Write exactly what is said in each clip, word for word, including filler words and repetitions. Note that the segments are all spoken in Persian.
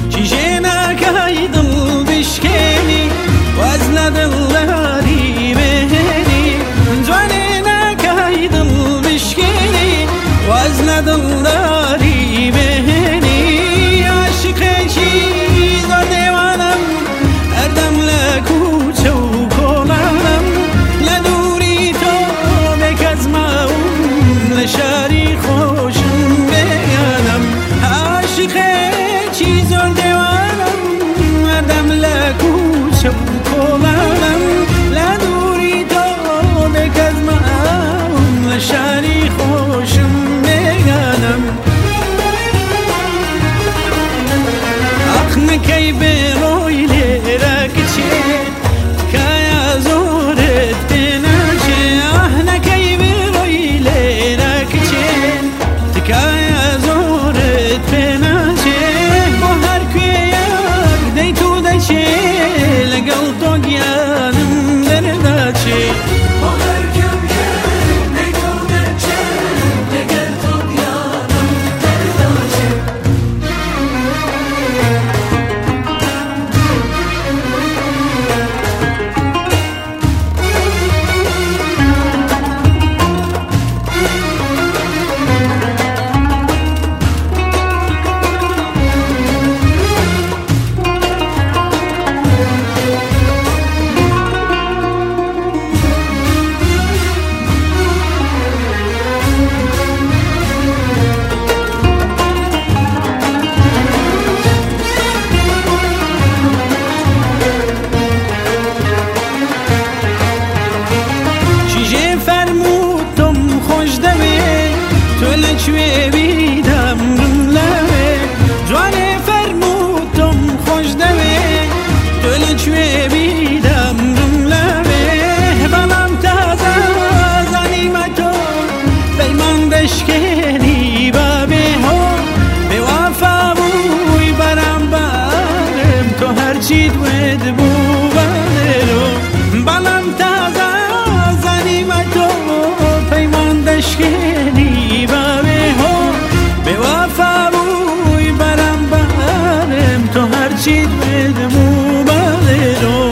چیژه نکای دل بشکنی و از ندلداری بهنی جوانه نکای دل بشکنی و از ندلداری بهنی عاشق چی زار دیوانم اردم لکوچه و کلانم لدوری تو بک از ماون لشاری خوشم بیانم عاشق چی زار دیوانم اردم لکوچه و کلانم لدوری تو بک از ماون لشاری خوشم بیانم نکی بروی لیرک چه کایا زورت بناچه آه نکی بروی لیرک چه کایا زورت بناچه با هر کویک دی تو دچه لگل تو گیانم درداچه چوی بیدم رملوه جوانه فرمودم خوش دوه دل چوی بیدم رملوه بلام تازه زنیمتو بیمان بشکنی بابه ها به وفا بوی برم برم تو هرچی دوید بو برم بلام تازه زنیمتو بیمان بشکنی بابه چی بدمو بالرو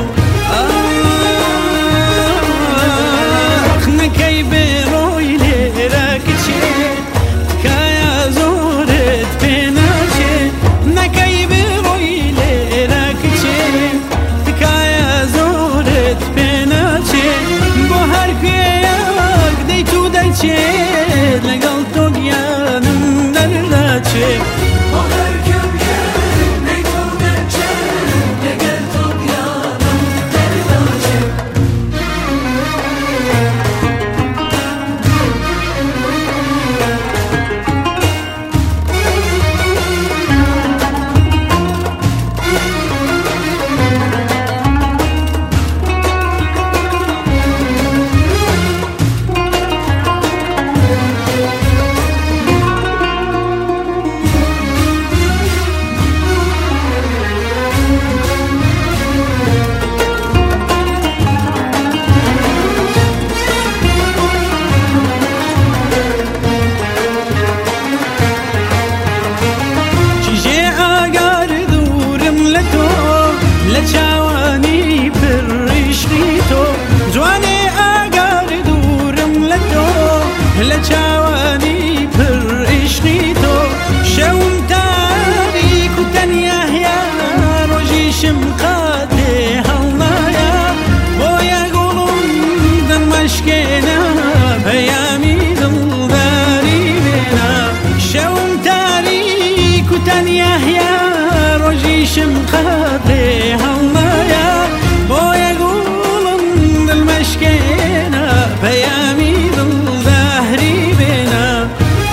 آخ نکی بروی لیرک چه کایا زورت بناچه نکی بروی لیرک چه کایا زورت بناچه با هر کویک دی تو دچه لگل تو گیانم درداچه لچوانی پر عشقی تو جوانه اگر دورم لتو لچوانی پر عشقی تو شوم تاریک و تنیه یا روشیشم قاده هلنایا بایا گلون دن مشکنا پیامی دلداری بنا شوم تاریک و تنیه یا روشیشم قاده هلنایا بایا گلون دل مشکنا پیامی دلداری بنا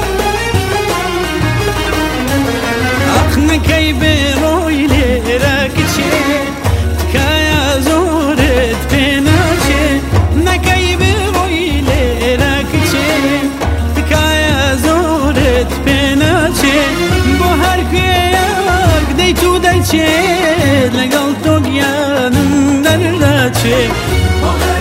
آخ نکی بروی لیرک چه کایا زورت بناچه نکی بروی لیرک چه کایا زورت بناچه با هر کویک دی تو دچه لگل تو گیانم درداچه